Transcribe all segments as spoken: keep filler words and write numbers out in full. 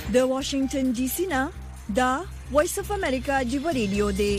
د واشنگټن ډي سي نه دا وایس اف امریکا جیو ریډیو دی.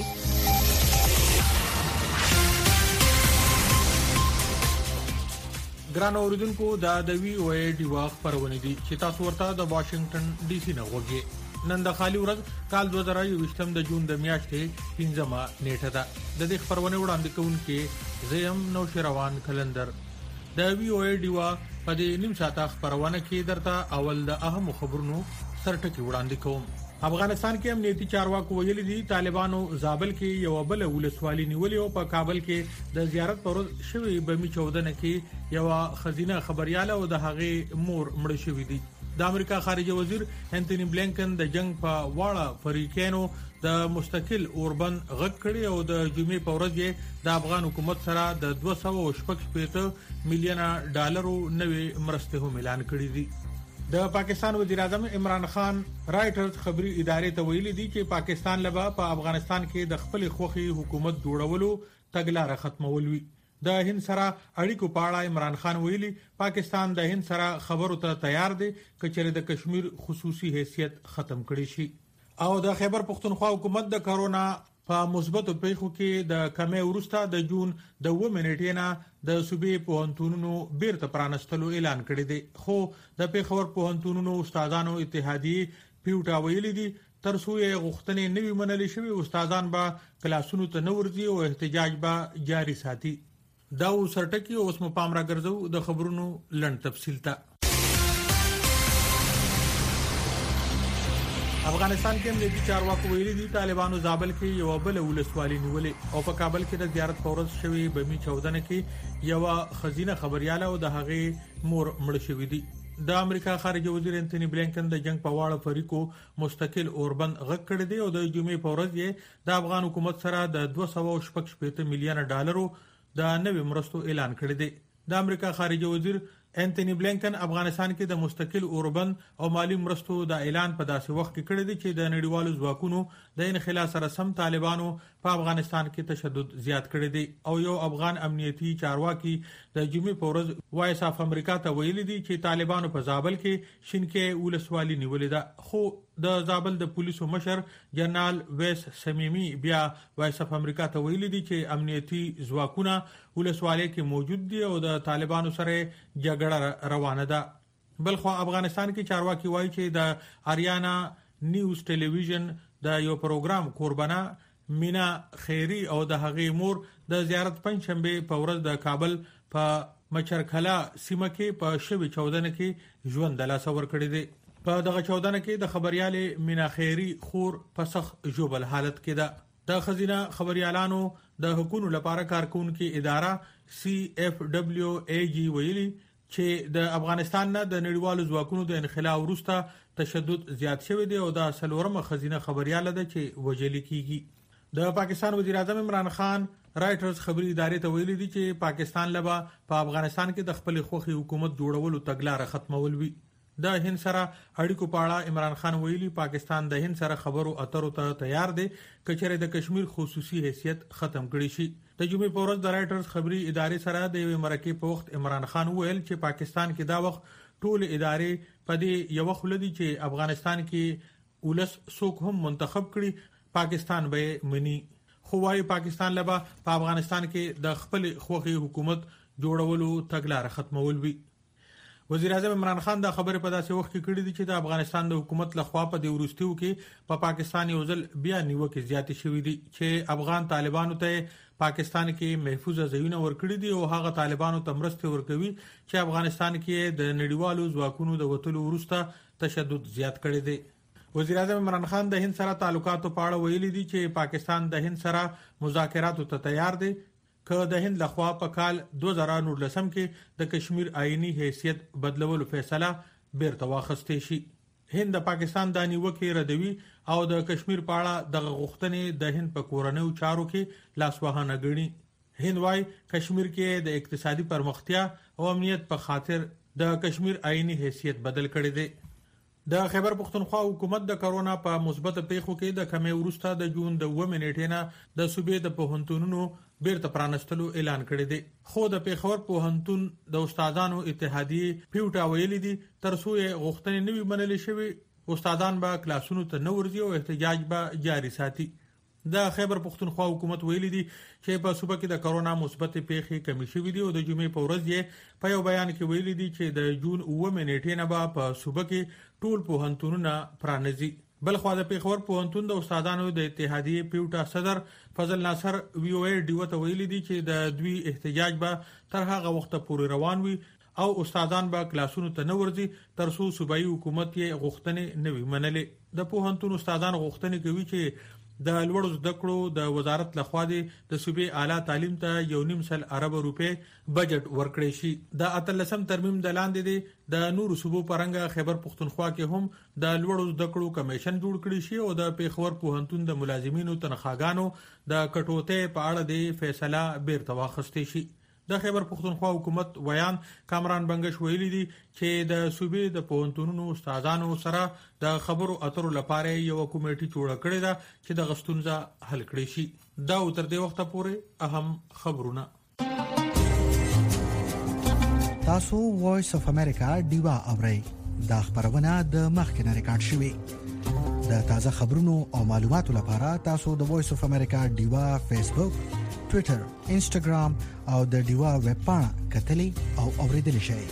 ګران اوریدونکو دا د وی او ای ډي واخ پرونی دي چې تاسو ورته د واشنگټن ډي سي نه وګورئ. نن د خالي ورځ کال دوه زره یوویشتم د جون د میاشتې پنځمه نیټه ده. د دې خبرونه وړاندې کوونکې زیم نو شروان کلندر. د وی او ای ډي وا په دې نیم ساعته خبرونه کې درته اول د اهم خبرونو سرټکی وړاندې کوم. افغانستان کې امنیتي چارواکو ویلي دي طالبانو زابل کې یو بل ولسوالي نیولې او په کابل کې د زیارت پر شوی بمی چودنه کې یو خزینه خبرياله او د هغې مور مړ شوې دي. د امریکا خارجه وزیر انټونی بلینکن د جنگ په واړه فریقینو د مستقل اوربند غږ کړي او د جمعې په ورځ یې د افغان حکومت سره د دوه سوه شپږ شپږ میلیونه ډالرو نوې مرستې هم اعلان کړې دي. د پاکستان وزیر اعظم عمران خان رائټرز خبري ادارې ته ویلي دي چې پاکستان لبا په افغانستان کې د خپل خوخي حکومت جوړولو تګلارې ختمول وي. د هند سره اړیکو په اړه عمران خان ویلي پاکستان د هند سره خبرو ته تیار دی چې د کشمیر خصوصي حیثیت ختم کړي شي. او د خیبر پختونخوا حکومت د کرونا په مثبتو پیښو کې د کمې ورسته د جون د و منټې نه د صوبې پوهنتونونو بیرته پرانستلو اعلان کړی دی. خو د پیښور پوهنتونونو استادانو اتحادیه پیوټا ویلي دي ترڅو یې غوښتنې نوي منلې شوی استادان به کلاسونو ته نه ورځي او احتجاج به جاری ساتي. دا سرټکی اوس مو پام را ګرځو د خبرونو لړ تفصیل ته. افغانستان کې امنیتي چارواکو ویلي دي طالبانو زابل کې یو بل ولسوالي نیولې او په کابل کې د زیارت پورز شوی بمی چودنه کې یو خزینه خبرياله او د هغې مور مړ شوې دي. د امریکا خارجه وزیر انټونی بلینکن د جنگ په واړه فریقو مستقل اوربند غږ کړی دی او د جمعې په ورځ یې د افغان حکومت سره د دوه سوه شپږ شپږ میلیونه ډالرو د نوې مرستو اعلان کړی دی. د امریکا خارجه وزیر انټونی بلینکن افغانستان کې د مستقل اوربند او مالی مرستو د اعلان په داسې وخت کې کړی دی چې د نړیوالو ځواکونو د انخلا سره سم طالبانو په افغانستان کې تشدد زیات کړی دی. او یو افغان امنیتي چارواکي د جمعې په ورځ وایس اف امریکا ته ویلي دي چې طالبانو په زابل کې شینکې ولسوالي نیولې ده. خو د زابل د پولیسو مشر جنرال ویس سمیمی بیا وایس اف امریکا ته ویلي دي چې امنیتي ځواکونه ولسوالۍ کې موجود دي او د طالبانو سره جګړه روانه ده. بلخو افغانستان کې چارواکي وایي چې د اریانا نیوز ټلویزیون د یو پروګرام قربانه مینا خیری او د هغې مور د زیارت پنځشنبه په ورځ د کابل په مچرکلا سیمه کې په شوی چودنه کې ژوند د لاس ور کړی دی. په دغه چودنه کې د خبريالې مینا خیری خور پسخ جوبل حالت کې ده. د خزینه خبريالانو د حکومت لپاره کارکونکو اداره سی اف دبلیو ای جی ویلي چې د افغانستان نه د نړیوالو ځواکونو د انخلا وروسته تشدد زیات شوی دی او د سلورمه خزینه خبرياله ده چې وجلی کیږي. د پاکستان وزیر اعظم عمران خان رائټرز خبري ادارې ته ویلي دي چې پاکستان لبا په افغانستان کې د خپل خوخي حکومت جوړولو تګلارې ختمول وي. د هند سره اړیکو په اړه عمران خان ویلي پاکستان د هند سره خبرو اترو ته تیار دی کچره د کشمیر خصوصي حیثیت ختم کړي شي. د جمعې په ورځ د رائټرز خبري ادارې سره د یو مرکه په وخت عمران خان ویل چې پاکستان کې دا وخت ټول ادارې په دې یو خلدي چې افغانستان کې ولس څوک هم منتخب کړي پاکستان به مني. خو وايي پاکستان لبا په افغانستان کې د خپل خوخي حکومت جوړولو تګلارې ختمول وي. وزیر اعظم عمران خان دا خبره په داسې وخت کې کړې دي چې د افغانستان د حکومت لخوا په د ورستیو کې په پا پاکستان یو ځل بیا نیوکه زیاتې شوې دي چې افغان طالبانو ته پاکستان کې محفوظ ځایونه ورکړي دي او هغه طالبانو ته مرسته ورکوي چې افغانستان کې د نړیوالو ځواکونو د وټلو وروسته تشدد زیات کړي دي. وزیر اعظم عمران خان د هند سره تعلقاتو په اړه ویلي دي چې پاکستان د هند سره مذاکراتو ته تیار دی که د هند لخوا په کال دوه زره نولسم کې د کشمیر آئینی حیثیت بدلولو فیصله بیرته واخیستې شي. هند د پاکستان د نیوکې ردوي او د کشمیر په اړه د غوښتنې د هند په کورنیو چارو کې لاسوهانه ګڼي. هند وايي کشمیر کې د اقتصادي پرمختیا او امنیت په خاطر د کشمیر آئینی حیثیت بدل کړی دی. د خیبر پختونخوا حکومت د کرونا په مثبت پیښو کې د کمې ورسته د جون د و منټې نه د صوبې د پوهنتونونو بیرته پرانستلو اعلان کړی دی. خو د پیښور پوهنتون د استادانو اتحادیه پیوټا ویلي دي ترڅو یې غوښتنې نوي منلې شوی استادان به کلاسونو ته نه ورځي او احتجاج به جاري ساتي. د خیبر پختونخوا حکومت ویلي دي چې په صوبه کې د کرونا مثبت پیښې کمی شوې دي او د جمعې په ورځ یې په یو بیان کې ویلي دي چې د جون اووه نیټې نه به په صوبه کې ټول پوهنتونونه پرانیزي. بلخوا د پیښور پوهنتون د استادانو د اتحادیې پیوټا صدر فضل ناصر وی او ای ډیو ته ویلي دي چې د دوی احتجاج به تر هغه وخت پورې روان وي او استادان به کلاسونو ته نه ورځي تر څو صوبایي حکومت یې غوښتنې نه وي منلې. د پوهنتون استادان غوښتنې کوي چې د لوړو زده کړو د وزارت لخوا د صوبې اعلی تعلیم ته یو نیم سل ارب روپې بجټ ورکړی شي. د اتلسم ترمیم د لاندې دی د نورو صوبو پرنګ خیبر پختونخوا کې هم د لوړو زده کړو کمیشن جوړ کړی شي او د پیښور پوهنتون د ملازمینو تنخواګانو د کټوتې په اړه د فیصله بیرته واخیستې شي. د خیبر پختونخوا حکومت ویان کامران بنگش ویلي دي چې د صوبې د پوهنتونونو استادانو سره د خبرو اترو لپاره یو کمیټه جوړه کړې ده چې د غستونزه حل کړي شي. دا تر دې وخت پورې اهم خبرونه. تاسو وایس اف امریکا دیوا اورئ. دا خبرونه د مخکنه ریکارډ شوې. د تازه خبرونو او معلوماتو لپاره تاسو د وایس اف امریکا دیوا فیسبوک، ټوئیټر، انسټاګرام او د دیوا ویب پاڼه کتلی او اوریدلی شئ.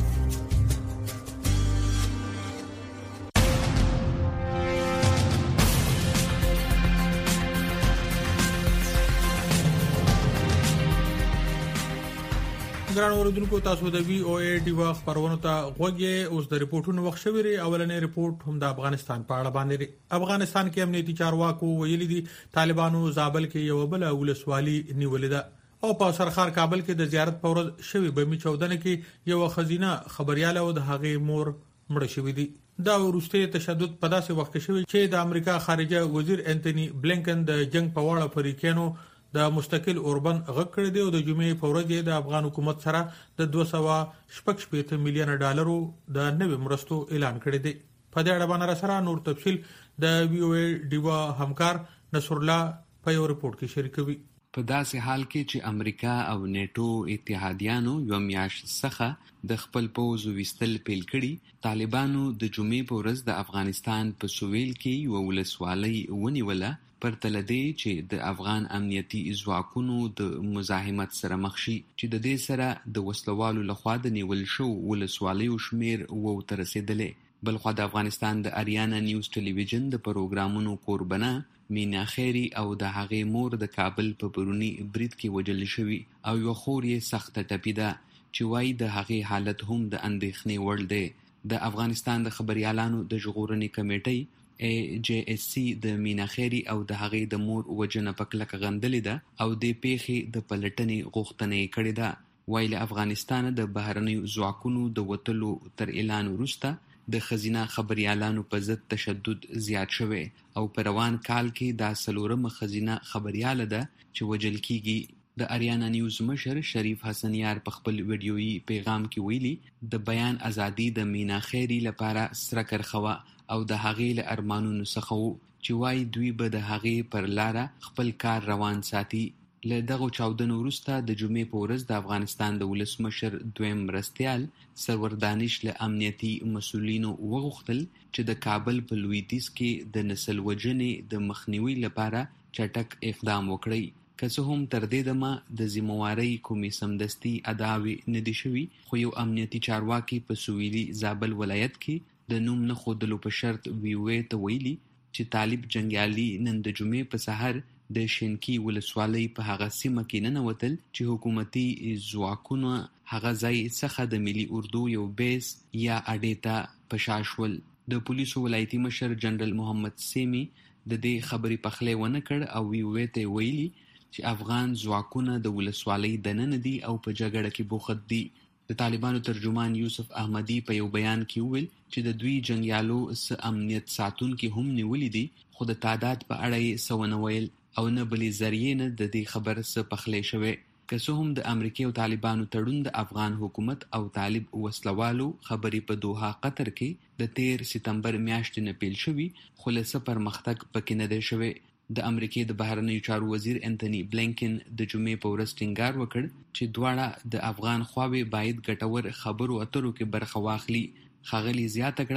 ګران اوریدونکو تاسو د وی او ای دیوا خبرونو ته غوږی. اوس د ریپورتونو وخت شوی. اولنې ریپورت هم د افغانستان په اړه باندې. افغانستان کې امنیتي چارواکو ویلي دي طالبانو زابل کې یو بل ولسوالي نیولې ده او په سرخار کابل کې د زیارت په ورځ شوی بمی چودنه کې یو خزینه خبرياله او د هغې مور مړ شوی دي. دا ورسته تشدد په داسې وخت کې شوی چې د امریکا خارجه وزیر انټونی بلینکن د جنگ په وړاندې فریقینو د مستقل اوربن غږ کړی دی او د جمعې په ورځ د افغان حکومت سره د دوه سوه شپږ میلیون ډالرو د نوي مرستو اعلان کړی دی. په دې اړه باندې سره نور تفصيل د وی او ای دیوا همکار نصر الله په یو ریپورت کې شریکوي. په داسې حال کې چې امریکا او نیټو اتحادیانو یو میاشت څخه د خپل پوځ وستل پیل کړي، طالبانو د جمعې په ورځ د افغانستان په سویل کې یو ولسوالۍ ونیوله پرته له دې چې د افغان امنیتي ځواکونو د مزاحمت سره مخ شي چې د دې سره د وسلوالو لخوا د نیول شو ولسوالیو شمیر وو ته رسېدلې. بلخوا د افغانستان د اریانا نیوز ټلویزیون د پروګرامونو کوربنه مینا خیری او د هغې مور د کابل په پرونی برید کې وجل شوی او یو خور یې سخته ټپي ده چې وایي د هغې حالت هم د اندېښنې وړ دی. د افغانستان د خبريالانو د ژغورنې کمیټې ای جی اس سی د مینا خیری او د هغې د مور وجنه په کلکه غندلې ده او د پیښې د پلټنې غوښتنه یې کړې ده. وایي له افغانستانه د بهرنیو ځواکونو د وتلو تر اعلان وروسته د خزینه خبريالانو په ضد تشدد زیات شوی او په روان کال کې دا څلورمه خزینه خبرياله ده چې وجل کیږي. د اریانا نیوز مشر شریف حسن یار په خپل ویډیويي پیغام کې ویلي د بیان ازادي د مینا خیری لپاره سره کرخوا او د هغې له ارمانونو څخه وو چې وایي دوی به د هغې پر لاره خپل کار روان ساتي. له دغو چاودنو وروسته د جمعې په ورځ د افغانستان د ولسمشر دویم مرستیال سرور دانش له امنیتي مسؤلینو وغوښتل چې د کابل په لویدیځ کې د نسل وژنې د مخنیوي لپاره چټک اقدام وکړي. که څه هم تر دې دمه د ذمہوارۍ کومې سمدستي ادعاوې نه دي شوي، خو یو امنیتي چارواکي په سویلي زابل ولایت کې د نوم نه ښودلو په شرط وی او ای ته ویلي چې طالب جنګیالي نن د جمعې په سحر د شینکي ولسوالۍ په هغه سیمه کې ننوتل چې حکومتي ځواکونه هغه ځای څخه د ملي اردو یو بیس یا اډې ته په شا شول. د پولیسو ولایتي مشر جنرال محمد سیمی د دې خبرې پخلی ونه کړ او وی او ای ته ویلي چې افغان ځواکونه د ولسوالۍ دننه دي او په جګړه کې بوخت دي. د طالبانو ترجمان یوسف احمدی په یو بیان کې وویل چې د دوی جنګیالو څه امنیت ساتونکي هم نیولي دي، خو د تعداد په اړه یې څه ونه ویل او نه بلې ذریعې نه د دې خبر څه پخلی شوی. که څه هم د امریکې او طالبانو تړون د افغان حکومت او طالب وسلوالو خبرې په دوحه قطر کې د تیر سپتمبر میاشتې نه پیل شوي، خو له څه پرمختګ پکې نه دی شوی. د امریکې د بهرنیو چارو وزیر انټونی بلینکن د جمعې په ورځ ټینګار وکړ چې دواړه د افغان خواوې باید ګټور خبرو اترو کې برخه واخلي. ښاغلي زیاته کړه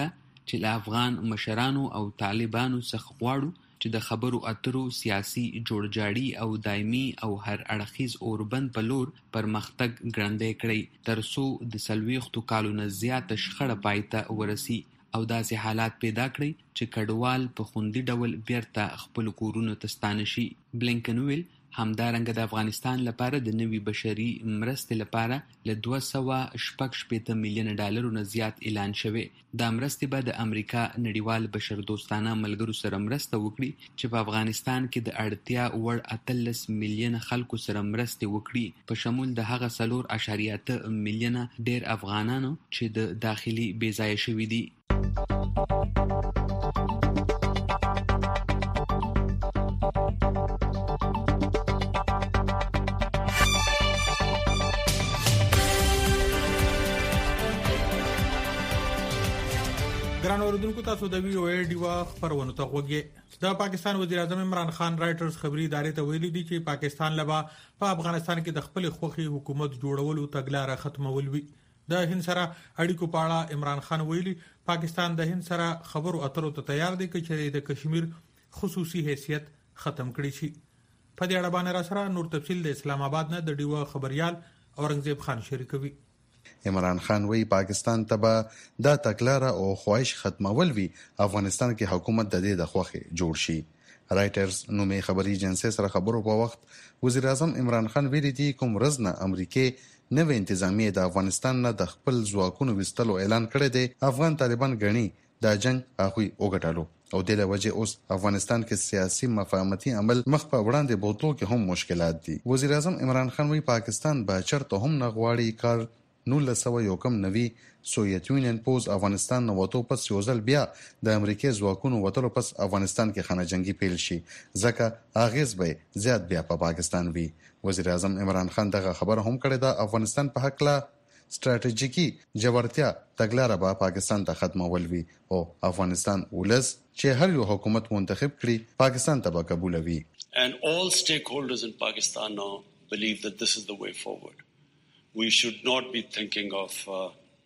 چې له افغان مشرانو او طالبانو څخه غواړو چې د خبرو اترو سیاسي جوړجاړي او دایمي او هر اړخیز اوربند په لور پرمختګ ګړندی کړي تر څو د څلوېښتو کالو نه زیاته شخړه پای ته ورسي او داسې حالات پیدا کړي چې کډوال په خوندي ډول بیرته خپل کورونو ته ستانه شي. بلینکن ویل همدارنګه د افغانستان لپاره د نوي بشري مرستې لپاره له دوه سوه شپږ شپېته میلیونه ډالرو نه زیات اعلان شوی. دا مرستې به د امریکا نړیوال بشردوستانه ملګرو سره مرسته وکړي چې په افغانستان کې د اړتیا وړ اتلس میلیونه خلکو سره مرستې وکړي په شمول د هغه څلور اعشاریه اته میلیونه ډیر افغانانو چې د داخلي بې ځایه شوي دي. ګران اوریدونکو تاسو د وی او ای ډیوا خبرونه ته غوږی. د پاکستان وزیر اعظم عمران خان رائټرز خبري ادارې ته ویلي دي چې پاکستان لبا په افغانستان کې د خپل خوخي حکومت جوړولو تګلارې ختمول وي. د هند سره اړیکو په اړه عمران خان ویلي پاکستان د هند سره خبرو اترو ته تیار دی چې د کشمیر خصوصي حیثیت ختم کړي شي. په دې اړه باندې را سره نور تفصیل د اسلام آباد نه د ډیوا خبريال اورنګزیب خان شریکوي. عمران خان وی پاکستان ته به دا تګلاره او خواهش ختمول وی افغانستان کې حکومت د دې د خوخه جوړ شي. رائټرز نومي خبري ایجنسی سره خبرو په وخت وزیر اعظم عمران خان ویلي دي کوم رزنه امریکای نوې انتظامیه د افغانستان نه د خپل ځواکونو وستلو اعلان کړی دی. افغان طالبان غني دا جنگ هغه وګټلو او د لوجه اوس افغانستان کې سیاسي مفاهمتي عمل مخ په وړاندې بوتلو کې هم مشکلات دي. وزیر اعظم عمران خان وی پاکستان به چرته هم نه غواړي کار نولس سوه یو کم نوي سوویت یونین پوز افغانستان نو وته پس یو ځل بیا د امریکای ځواکونو وتلو پس افغانستان کې خانه جنگي پیل شي ځکه اغیز به زیات بیا په پاکستان وی. وزیر اعظم عمران خان دغه خبره هم کړې ده افغانستان په حق لا ستراتیژیکي جوړتیا تګلاره به پاکستان ته ختمول وي او افغانستان ولز چې هر یو حکومت منتخب کړي پاکستان ته به قبول وي. And all stakeholders in Pakistan now believe that this is the way forward. We should not be thinking of uh,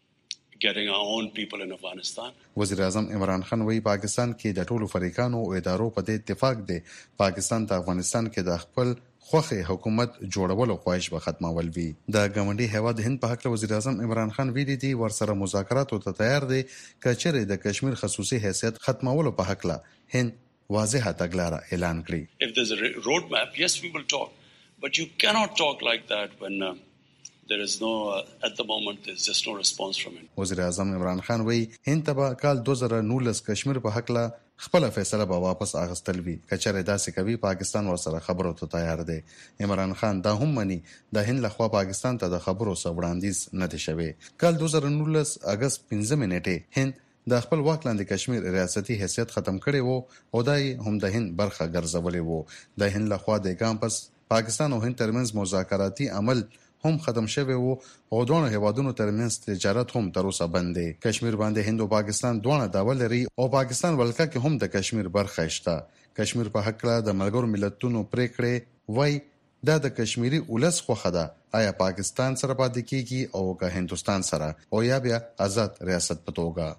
getting our own people in Afghanistan. وزیر اعظم عمران خان وی پاکستان کې د ټولو فریقانو او ادارو په دې اتفاق دی پاکستان ته افغانستان کې د خپل خوخه حکومت جوړولو خواهش به ختمول وي. د ګاونډي هیواد هند په حق وزیر اعظم عمران خان ویلي دی ورسره مذاکرات ته تیار دی کچره د کشمیر خصوصي حیثیت ختمولو په حق لا هند واضحه تګلاره اعلان کړی. If there's a road map, yes we will talk, but you cannot talk like that when uh, there is no uh, at the moment there's just no response from it. وزیر اعظم عمران خان وی هند ته کال دوه زره نولس کشمیر په حق لا خپل فیصله به واپس اخستل وی کچره داسې کوي پاکستان ورسره خبرو ته تیار دی. عمران خان دا هم مني د هند لخوا پاکستان ته د خبرو سوړاندیز نه دي شوی. کال دوه زره نولس اگست پنځمه نیټه هند د خپل واک لاندې کشمیر ریاستي حیثیت ختم کړي وو او دای هم د هند برخه ګرځولې وو. د هند لخوا د کامپس پاکستان او هند ترمنځ مذاکراتي عمل هم ختم شوی وو او دوه هیوادونو ترمنځ تجارت هم تر اوسه بند دی. کشمیر باندې هند او پاکستان دوه داوا لري او پاکستان ولکه کې هم د کشمیر برخه شته. کشمیر په حق لا د ملګرو ملتونو پریکړې وای دا د کشمیری ولس خوخه ده آیا پاکستان سره پاتې کیږي او که هندستان سره او یا بیا آزاد ریاست په توګه.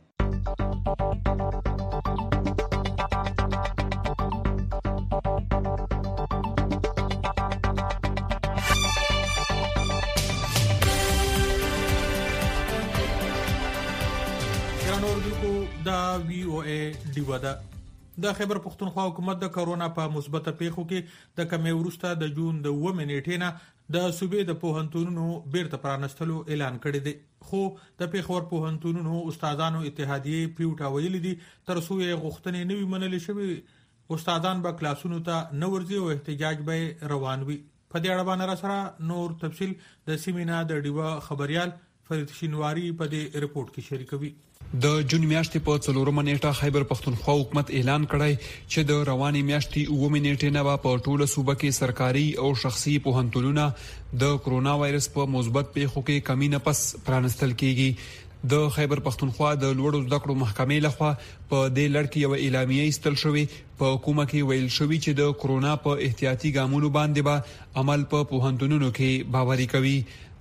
دا وی او ای ډیوا ده. د خیبر پختونخوا حکومت د کرونا په مثبته پیښو کې د کمی ورسته د جون د اووه نیټې نه د صوبې د پوهنتونونو بیرته پرانستلو اعلان کړی دی. خو د پیښور پوهنتونونو استادانو اتحادیه پیوټا ویلي دي تر څو یې غوښتنې نوي منل شوی استادان به کلاسونو ته نه ورځي او احتجاج به روان وي. په دې اړه باندې سره نور تفصیل د سیمینا د ډیوا خبريال فرید شینواری په دې ریپورت کې شریکوي. د جون میاشتې په څلورمه نیټه خیبر پختونخوا حکومت اعلان کړی چې د رواني میاشتې اووه نیټې نه په ټوله صوبه کې سرکاري او شخصي پوهنتونونه د کرونا وایرس په مثبت پیښو کې کمی نه پس پرانستل کیږي. د خیبر پختونخوا د لوړو زده کړو محکمې لخوا په دې لړ کې یو اعلامیه ایستل شوې په حکومت کې ویل شوی چې د کرونا په احتیاطي ګامونو باندې به عمل په پوهنتونونو کې باوري کوي.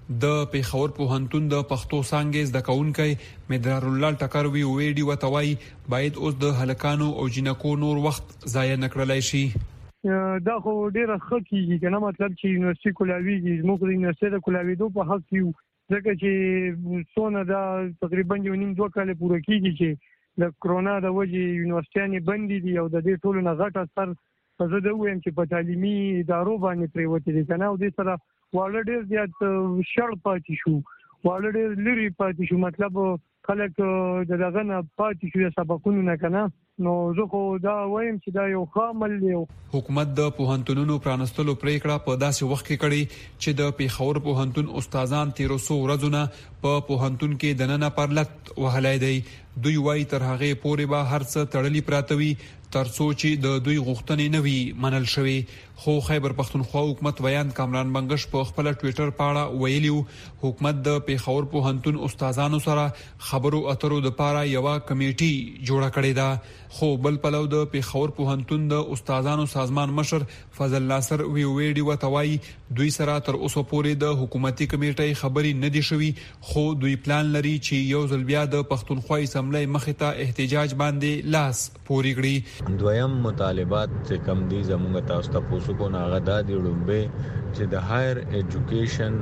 د پیښور پوهنتون د پښتو څانګې زده کوونکی مدرار الله ټکر وی ویډي وتوي باید اوس د هلکانو او جنکو نور وخت ضایع نکړلای شي. دا خو ډیره ښه کیږي کنه، مطلب چې یونیورسيټي کولاویږي، موږ د یونیورسيټي د کولاویدو په حق یو، ځکه چې څونه دا تقریبا یو نیم دوه کال پوره کیږي چې د کرونا د وجې یونیورسيټي بندې دي او د دې ټولو نه غټ اثر په زه د وایم چې په تعلیمي ادارو باندې پریوتې دي کنه، او دې سره واړه ډیر زیات شړ پاتې شو، واړه ډیر لري پاتې شو، مطلب خلک د دغه نه پاتې شو سبقونو نه کنه. نو زه خو دا وایم چې دا یو خامل دی. حکومت د پوهنتونونو پرانستلو پریکړه په داسې وخت کې کړي چې د پیښور پوهنتون استادان تیرو سو ورځونه په پوهنتون کې دننه پرلط وهلای دی. دوی وايي تر هغه پورې به هر څه تړلي پراته وي ترڅو چې د دوی غوښتنې نه وي منل شوی. خو خیبر پختونخوا حکومت ویان کامران بنگش په خپل ټوئیټر پاڼه ویلیو حکومت د پیښور پوهنتون استادانو سره خبرو اترو د پاره یو کمیټي جوړه کړې ده. خو بل پلو د پیښور پوهنتون د استادانو سازمان مشر فضل ناصر وی ویډي وتوي دوی سره تر اوسه پورې د حکومتي کمیټې خبري نه دي شوی، خو دوی پلان لري چې یو ځل بیا د پښتونخوا اسمبلی مخې ته احتجاج باندې لاس پوري کړي. دویم مطالبات چې کم دي زموږ تاسو ته پوسو کو ناغه د ډومبه چې د هایر ایجوکیشن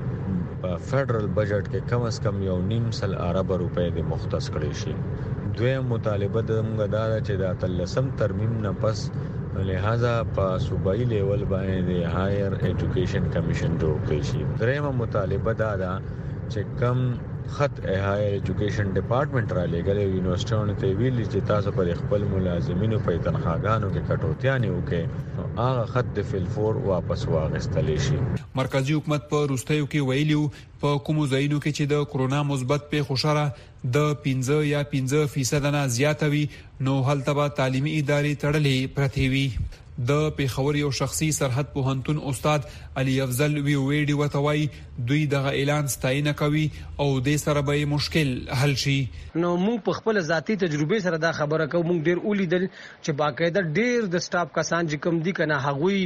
په فدرال بجټ کې کم از کم یو نیم سل ارب روپے د مختص کړي شي. دویم مطالبه د موږ دا چې د تلسم ترمیم نه پس لہذا په صوبایي لیول باندې د هایر ایجوکیشن کمیشن جوړ کړي شي. دریم مطالبه دا ده چې کم خط هایر ایجوکیشن ډپارټمنټ را لګل یونیورسيټونو ته ویلي چې تاسو پر خپل ملازمینو په تنخواګانو کې کټوتیا نه وکړي، هغه خط د فلفور واپس واغستلی شي. مرکزی حکومت په روستیو کې ویلیو په کوم ځایونو کې چې د کرونا مثبت په خوشاله د پنځه یا پنځه فیصد نه زیاته وي نو هلته به تعلیمي ادارې تړلې پرتې وي. د پیښور یو شخصي سرحد پوهنتون استاد علي افضل وی ویډي وتوي دوی دغه اعلان ستاینه کوي او د سره به مشکل حل شي. نو موږ په خپل ذاتی تجربه سره دا خبره کوو، موږ ډیر اولیدل چې باقاعده ډیر د سټاف کسان چې کوم دي کنه هغوی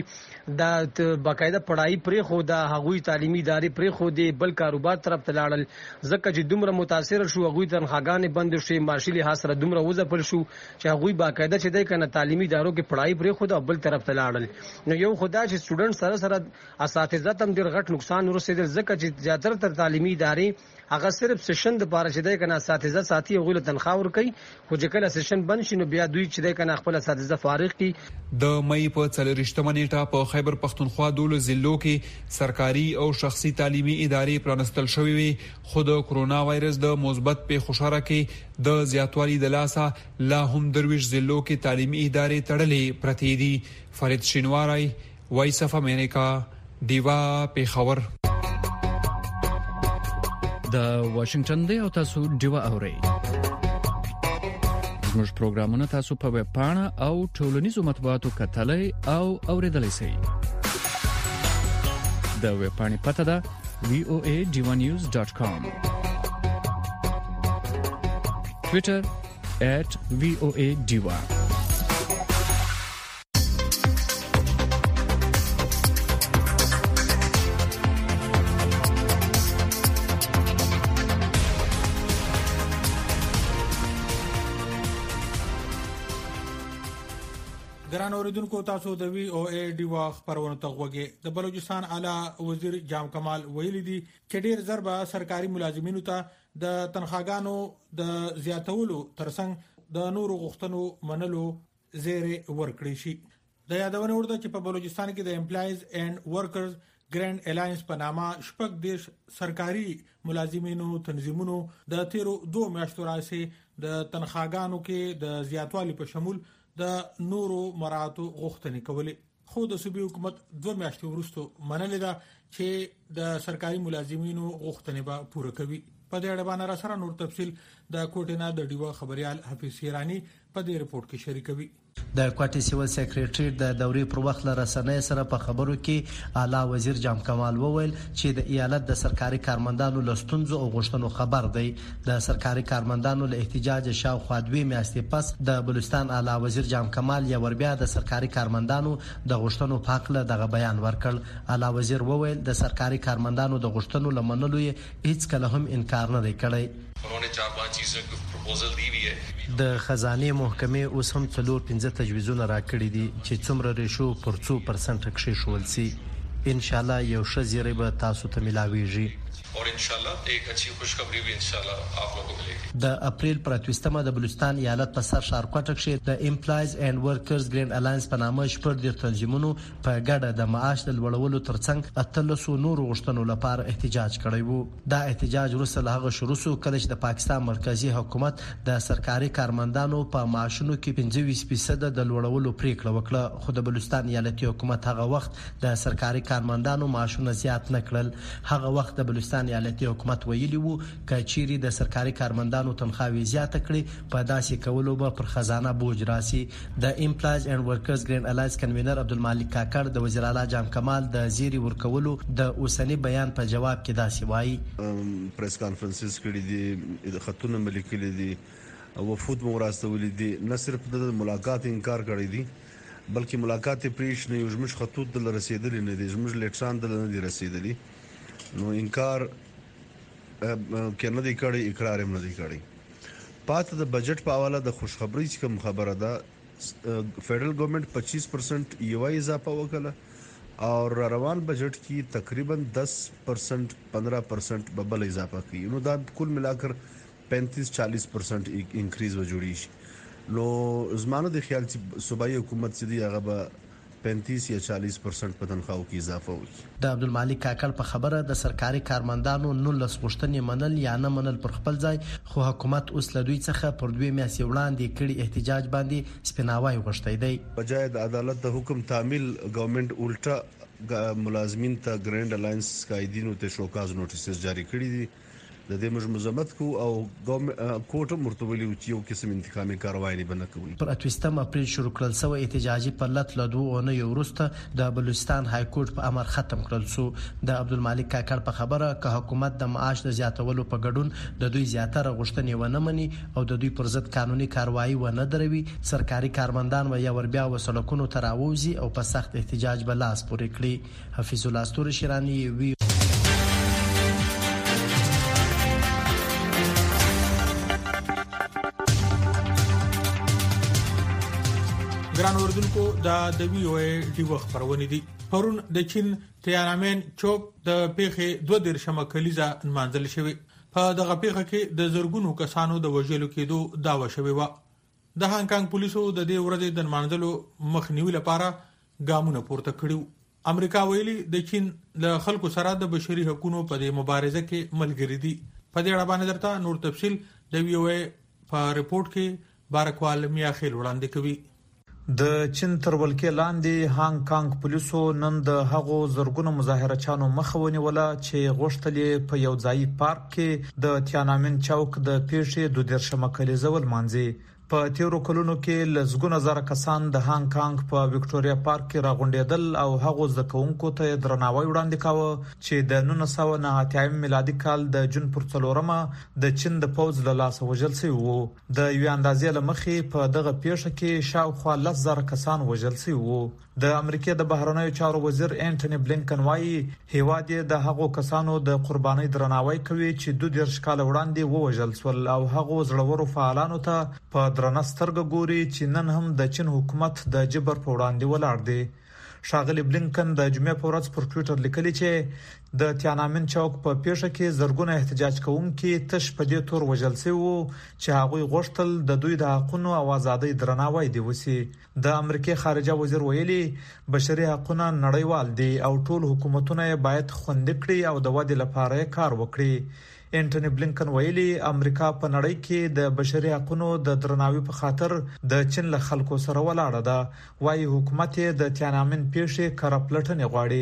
د باقاعده پړای پرې خو د هغوی تعلیمي ادارې پرې خو دی بل کاروبار طرف ته لاړل، ځکه چې دومره متاثر شو هغوی تنخواګانې بند شي، معاشي لحاظ سره دومره وځپل شو چې هغوی باقاعده چې دی کنه تعلیمي ادارو کې پړای پرې خو د بل طرف ته لاړل. نو یو خدا چې سټوډنټ سره سره اساتذه تم ډیر غټ نقصان ورسېدل، ځکه چې زیاتره تر تعلیمي ادارې هغه صرف سیشن د پاره چې دی کنه اساتذه ساتي او غوله تنخواه ور کوي، خو چې کله سیشن بند شي نو بیا دوی چې دی کنه خپل اساتذه فارغ کی. د مې په څلورشتمه نیټه په خیبر پختونخوا دولو ضلعو کې سرکاري او شخصي تعلیمي ادارې پرانستل شوې وي، خو د کرونا وایرس د مثبت په خوشاره کې د زیاتوالي د لاسه لا هم درویش ضلعو کې تعلیمي ادارې تړلې پرتې دي. فرید شینواری، وایس اف امریکا، دیوا پیښور. د واشنگټن دی او تاسو دیوا اورئ. زموږ پروګرامونه تاسو په ویب پاڼه او ټولنیزو مطبوعاتو کتلای او اوریدلای شئ. د ویب پاڼې پته ده وی او ای ډیوا نیوز ډاټ کام، ټوئیټر ایٹ وی او ای ډیوا. ګران اوریدونکو، تاسو د وی او ای ډیوا خبرونه ته غوږی. د بلوچستان اعلی وزیر جام کمال ویلي دي چې ډیر ضربه سرکاري ملازمینو ته د تنخواګانو د زیاتولو ترڅنګ د نورو غوښتنو منلو زیری ورکړي شي. د یادونه ورته چې په بلوچستان کې د امپلایز اینڈ ورکرز ګرینډ الائنس په نامه شپږ دیش سرکاري ملازمینو تنظیمونو د تیرو دوه میاشتو راځي د تنخواګانو کې د زیاتوالي په شمول د نورو مراتو غوښتنې کولې، خو د صوبې حکومت دوه میاشتې وروسته منلې ده چې د سرکاري ملازمینو غوښتنې به پوره کوي. په دې اړه باندې را سره نور تفصيل د کوټینا د ډیوا خبريال حفیظ شیرانی په دې رپورت کې شریکوي. د کوټي سیول سیکریټری د دوري پر وخت له رسنۍ سره په خبرو کې اعلی وزیر جام کمال وویل چې د ایالت د سرکاري کارمندانو لستونزو او غوښتنو خبر دی. د سرکاري کارمندانو له احتجاج شاوخوا دوه میاشتې پس د بلوچستان اعلی وزیر جام کمال یا ور بیا د سرکاري کارمندانو د غوښتنو په اړه دغه بیان ورکړ. اعلی وزیر وویل د سرکاري کارمندانو د غوښتنو لمنلو هیڅ کله هم انکار نه کوي. उन्होंने चार पांच चीजों की प्रपोजल दी हुई है. د خزانه محکمې اوس هم څلور پنځه تجویزونه راکړي دي چې څومره ریشو پر څو پرسنټ کې شول سي. ان شاء الله یو ښه زیری به تاسو ته ملاويږي और इंशाल्लाह एक अच्छी खुशखबरी भी इंशाल्लाह आप लोगों को मिलेगी. د اپریل پر اتوستمه د بلوچستان ایالت په سر ښار کوټه کې د امپلایز اینڈ ورکرز ګریند الاینس په نامه شپږ د تنظیمونو په ګډه د معاش د لوړولو ترڅنګ اتلسو نور غوښتنو لپاره احتجاج کړی وو. دا احتجاج وروسته له هغه شروع شو کله چې د پاکستان مرکزی حکومت د سرکاري کارمندانو په معاشونو کې پنځه ویشت فیصد د لوړولو پریکړه وکړه، خو د بلوچستان ایالتي حکومت هغه وخت د سرکاري کارمندانو معاشونه زیات نه کړل. هغه وخت د بلوچستان ایالتي حکومت ویلي وو کچيري د سرکاري کارمندانو تنخواهي زیاته کړي په داسې کولو به پر خزانه بوج راسي. د امپلایز اینڈ ورکرز ګریند الاینس کنوینر عبدالمالک کاکړ د وزیر اعلی جام کمال د زیری ورکولو د اوسنی بیان په جواب کې داسې وایي. پریس کانفرنسز کړي دي، خطونه ملکلي دي، وفود موراسته دي، نه صرف د ملاقات انکار کړی دي بلکې ملاقات پریش نه یو مش خطوط د رسیدل نه دي، مش لیټران د نه دي رسیدلی. نو انکار کې نه دی کړی، اقرار هم نه دی کړی. پات د بجټ په حواله د خوشخبری کوم خبره ده. فدرل گورنمنٹ پچیس پرسنٹ یو آئی اضافه وکړه اور روان بجٹ کی تقریبا دس پرسنٹ پندرہ پرسنٹ ببل اضافه کی. نو دا کل ملا کر پینتیس چالیس پرسنٹ انکریز و جوړی شي. نو زمانه د خیال چې صوبایي حکومت چې دی هغه به پینتیس یا چالیس پرسنٹ په تنخواهو کې اضافه وکړي. د عبدالمالک کاکړ په خبره د سرکاري کارمندانو نولس غوښتنې منل یا نه منل پر خپل ځای، خو حکومت اوس له دوی څخه پر دوه میاشتې وړاندې کړي احتجاج باندې سپیناوی غوښتی دی. بجای د عدالت د حکم تعمیل گورنمنت الټا ملازمین ته ګریند الاینس قائدینو ته شوکاز نوټیسز جاری کړي دي. د دې موږ مزمت کو او کوټه مرتبلی او یو قسم انتقامي کاروایی نه بنه کوي. پر اتوستم اپریل شروع کړل سو احتجاجي پلت له دوه اونۍ وروسته د بلوچستان های کورټ په امر ختم کړل سو. د عبدالمالک کاکړ په خبره که حکومت د معاش د زیاتولو په ګډون د دوی زیاتره غوښتنې ونه مني او د دوی پر ضد قانوني کاروایی ونه دروي، سرکاري کارمندان و یا ور بیا وسلکونو تراوزي او په سخت احتجاج به لاس پورې کړي. حفیظ الله استور شیرانی وی ګران اوردونکو دا د وی او ای ډي وخت خبرونه دي. پرون د چین تیانامن چوک د پیخه دوه درشمه کلیزه منځل شوی. په دغه پیخه کې د زرګونو کسانو د وژلو کېدو داوا شوی و. د هانګ کانګ پولیسو د دې ورځې د منځلو مخنیوي لپاره ګامونه پورته کړیو. امریکا ویلي د چین له خلکو سره د بشري حقوقو په دې مبارزه کې ملګری دي. په دې اړه باندې درته نور تفصيل د وی او ای په ریپورت کې بارکوال میاخیل وړاندې کوي. د چین تر ولکې لاندې هانګ کانګ پولیسو نن د هغو زرګونو مظاهرچانو مخه ونیوله چې غوښتل په یو ځای پارک کې د تیانامن چوک د پیښې د درشمه کلیزه ولمانځي. په تیرو کلونو کې لزګونه زره کسان د هانګ کانګ په وکټوريا پارک کې راغونډېدل او هغو ځکهونکو ته درناوی وړاندې کاوه چې د نولس سوه نهه اتیا میلادي کال د جون پر څلورمه د چین د پوز له لاسه وژل شوی وو. د یو اندازې لمخې په دغه پیښه کې شاوخوا لس زره کسان وژل شوی وو. د امریکا د بهرنیو چارو وزیر انټونی بلینکن وايي هیواد د هغو کسانو د قرباني درناوی کوي چې دوه دیرش کال وړاندې ووژل شول او هغو زړورو فعالانو ته په درنه سترګه ګوري چې نن هم د چین حکومت د جبر په وړاندې ولاړ دی. ښاغلي بلینکن د جمعې په ورځ پر ټوئیټر لیکلي چې د تیانامن چوک په پیښه کې زرګونه احتجاج کوونکي تش په دې تور وژل شوي وو چې هغوی غوښتل د دوی د حقونو او ازادۍ درناوی دی وسی. د امریکای خارجه وزیر ویلي بشري حقوقونه نړیوال دي او ټول حکومتونه باید خوندي کړي او د ودې لپاره کار وکړي. انټونی بلینکن ویلي امریکا په نړۍ کې د بشري حقوقو د درناوي په خاطر د چین له خلکو سره ولاړه ده. وايي حکومت د تیانامن پیښې کرپلټنې غواړي.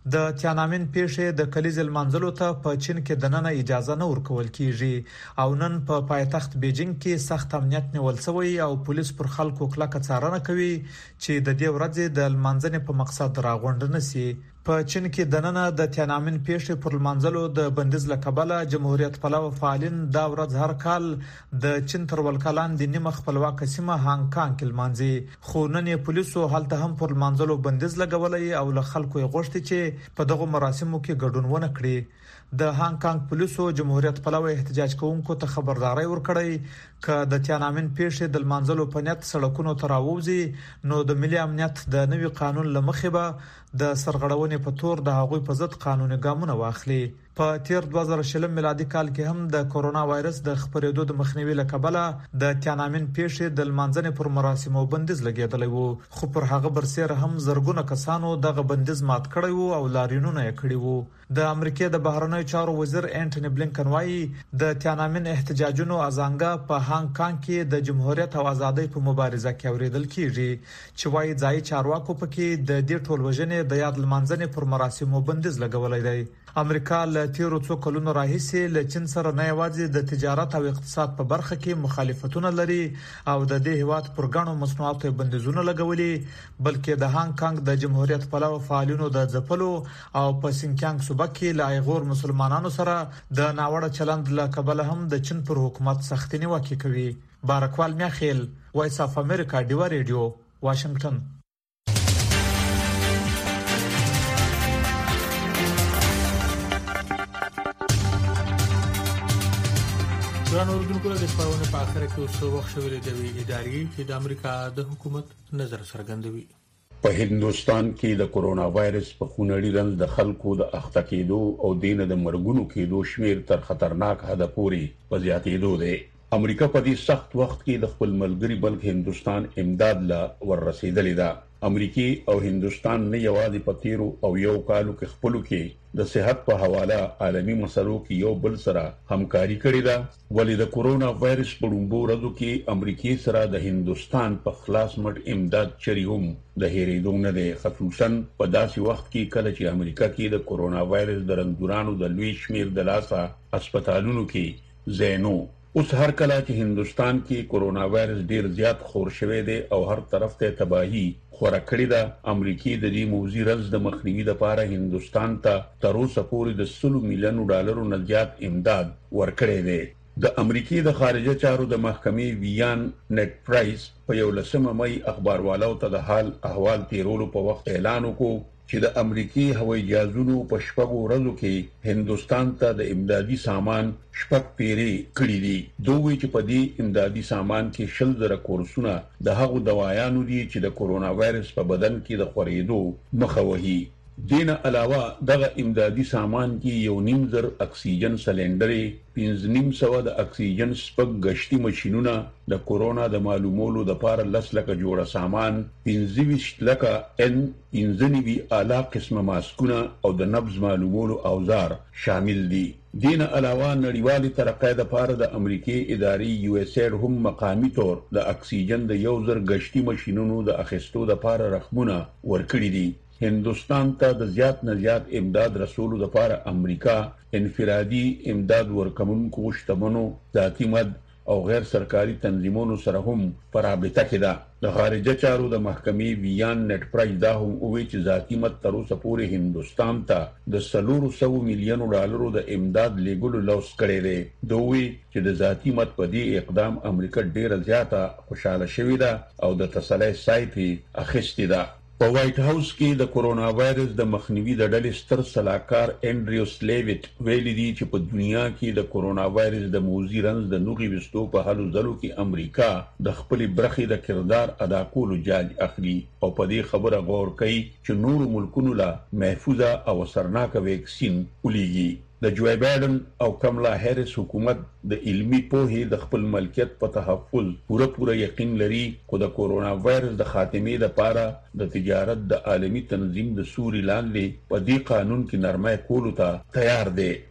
د تیانامن پیښې د کلیز المنزلو ته په چین کې د نن اجازه نه ورکول کیږي او نن په پایتخت بیجینګ کې سخت امنیت نیول شوی او پولیس پر خلکو کلکه څارنه کوي چې د دې ورځې د المنځنې په مقصد راغونډ نشي. په چین کې د نن د تیانامن پیښې پر المنزلو د بندیز لکبله جمهوریت پلو فعالین دا ورځ هر کال د چین تر ولکلان د نیمه خپلواک سیمه هانګ کانګ کې لمانځي، خو نن پولیسو هلته هم پر المنزلو بندیز لګولای او له خلکو یې غوښتي چې په دغه مراسمو کې ګډون ونه کړي. د هانګ کانګ پولیسو جمهوریت پلو احتجاج کوونکو ته خبرداري ورکړی ک د تیانامن پیښې د منځلو په نیت سړکونو ته راووزي نو د ملي امنیت د نوي قانون لمخې به د سرغړونې په تور د هغوی په ضد قانوني ګامونه واخلي. په تیر دوه زره شلم میلادي کال کې هم د کورونا وایرس د خپرېدو د مخنیوي لکبله د تیانامن پیښې د منځنې پر مراسمو بندیز لګیدلی وو، خو پر هغه برسېره هم زرګونه کسانو دغه بندیز مات کړی وو او لاریونونه یې کړی وو. د امریکای د بهرنیو چارو وزیر انټونی بلینکن وایي د تیانامن احتجاجونو ازانګه په هانګ کانګ کې د جمهوریت او ازادۍ په مبارزه کې اوریدل کیږي چې وایي ځای چارواکو پکې د دې ټولوژنې د یاد لمانځنې پر مراسمو بندیز لګولای دی. امریکا له تیرو څو کلونو راهیسې له چین سره نه یوازې د تجارت او اقتصاد په برخه کې مخالفتونه لري او د دې هیواد پر غنو مصنوعاتو بندیزونه لګولي، بلکې د هانګ کانګ د جمهوریت پلو فعالینو د ځپلو او په سینکیانګ صوبه کې له ایغور مسلمانانو سره د ناوړه چلند له کبله هم د چین پر حکومت سختي نیوکه کوي. بارکوال میاخیل، وایس اف امریکا، ډیوا ریډیو، واشنگټن. ګران اوردونکو د خبرونو په اخر کې اوس وخت شویل دی اداري چې د امریکا د حکومت نظر څرګندوي. په هندستان کې د کورونا وایرس په خونړي رنځ د خلکو د اخته کېدو او دینه د مرګونو کېدو شمیر تر خطرناک حد پورې په زیاتېدو دی. امریکا په دې سخت وخت کې د خپل ملګری بلکې هندستان امداد لا ورسېدلې ده. امریکای او هندستان نه یوازې په تیرو او یو کالو کې خپلو کې د صحت په حواله عالمي مسلو کې یو بل سره همکاري کړې ده، ولې د کورونا وایرس په لومړو ورځو کې امریکای سره د هندستان په خلاص مټ امداد چری هم د هېرېدو نه دی، خصوصا په داسې وخت کې کله چې امریکا کې د کورونا وایرس د رنځورانو د لوی شمیر د لاسه هسپتالونو کې زینو. اوس هر کله چې هندستان کې کورونا وایرس ډیر زیات خور شوی دی او هر طرف ته تباہی خورا کړی ده، امریکای د دې موضوع رز د مخنیوي لپاره هندستان ته تر اوسه پورې د سلو میلیونو ډالرو نه زیات امداد ورکړی دی. د امریکای د خارجه چارو د محکمې ویان نت پرایس په یو لسمه مې اخباروالو ته د حال احوال تیرولو په وخت اعلان وکړ چې د امریکای هوایي جهازونو په شپږو ورځو کې هندستان ته د امدادي سامان شپږ پیری کړی دي. دوی چې په دې امدادي سامان کې شل زره کورسونه د هغو دوايانو دي چې د کورونا وایرس په بدن کې د خورېدو مخه وهي. دینه علاوه دغه امدادي سامان کې یو نیم زر اکسیجن سلندرې، پنځه نیم سوه د اکسیجن سپک گشتي ماشينونه، د کورونا د معلومولو د پاره لس لکه جوړه سامان، پنځه ویشت لکه ان پنځه نوي اعلی قسمه ماسکونه او د نبض معلومولو اوزار شامل دي. دینه علاوه نړیوالي ترقۍ د پاره د امریکای اداري یو اس اید هم مقامی طور د اکسیجن د یو زر گشتي ماشينونو د اخیستو د پاره رقمونه ورکړي دي. هندستان ته د زیات نه زیات امداد رسولو لپاره امریکا انفرادي امداد ورکوونکو شتمنو ذاتي مد او غیر سرکاري تنظیمونو سره هم په رابطه کې ده. د خارجه چارو د محکمې ویان نت پرایس دا هم وایي چې ذاتي مد تر اوسه پورې هندستان ته د سلورو سوو میلیونو ډالرو د امداد لیږلو لوس کړی دی. دوی چې د ذاتي مد په دې اقدام امریکا ډیره زیاته خوشاله شوې ده او د تسلۍ سایت یې اخیستې ده. په وایټ هاوس کې د کورونا وایرس د مخنیوي د ډلې ستر سلاکار انډریوس لیویټ ویلي دي چې په دنیا کې د کورونا وایرس د موضوع رنځ د نوغي وستو په هلو ځلو کې امریکا د خپل برخې د کردار ادا کولو جاج اخلي او په دې خبره غور کوي چې نور ملکونو لا محفوظه او اثرناک ویکسین ولېږي. د جو بایدن او کملا هریس حکومت د علمي پوهې د خپل ملکیت په تحفظ پوره پوره یقین لري، خو د کورونا وایرس د خاتمې لپاره د تجارت د عالمي تنظیم د سوري لاندې په دې قانون کې نرمۍ کولو ته تیار دی.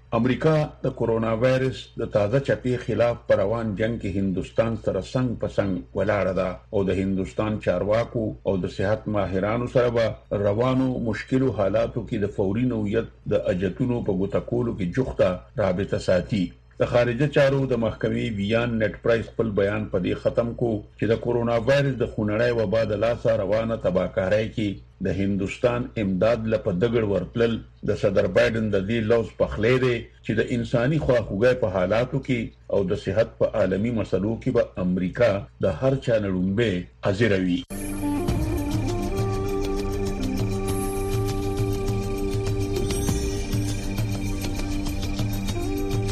امریکا د کورونا وایرس د تازه چپی خلاف پر روان جنگ کې هندستان سره څنګ په څنګ ولاړه ده او د هندستان چارواکو او د صحت ماهرانو سره به روانو مشکلو حالاتو کې د فوري نوعیت د اجتونو په ګوتکولو کې جوخته رابطه ساتي. د خارجه چارو د محکمې بیان نت پرایس خپل بیان په دې ختم کو چې د کورونا وایرس د خونړۍ وبا د لاسه روانه تباکارۍ کې د هندستان امداد لپاره دګړ ورتل د صدر بایدن د دې لوز په خلې دی چې د انساني خواخوږۍ په حالاتو کې او د صحت په عالمي مسلو کې به امریکا د هر چا نړومبه حاضر وي.